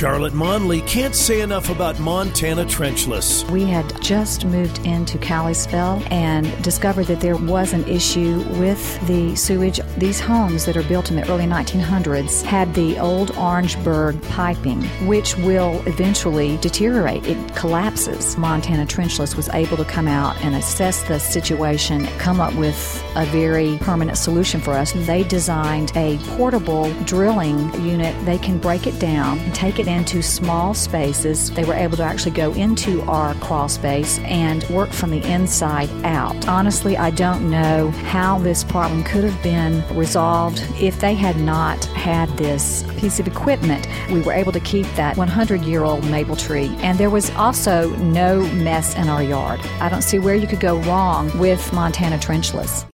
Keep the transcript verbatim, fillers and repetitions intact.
Charlotte Monley can't say enough about Montana Trenchless. We had just moved into Kalispell and discovered that there was an issue with the sewage. These homes that are built in the early nineteen hundreds had the old Orangeburg piping, which will eventually deteriorate. It collapses. Montana Trenchless was able to come out and assess the situation, come up with a very permanent solution for us. They designed a portable drilling unit. They can break it down and take it into small spaces. They were able to actually go into our crawl space and work from the inside out. Honestly, I don't know how this problem could have been resolved if they had not had this piece of equipment. We were able to keep that one hundred year old maple tree, and there was also no mess in our yard. I don't see where you could go wrong with Montana Trenchless.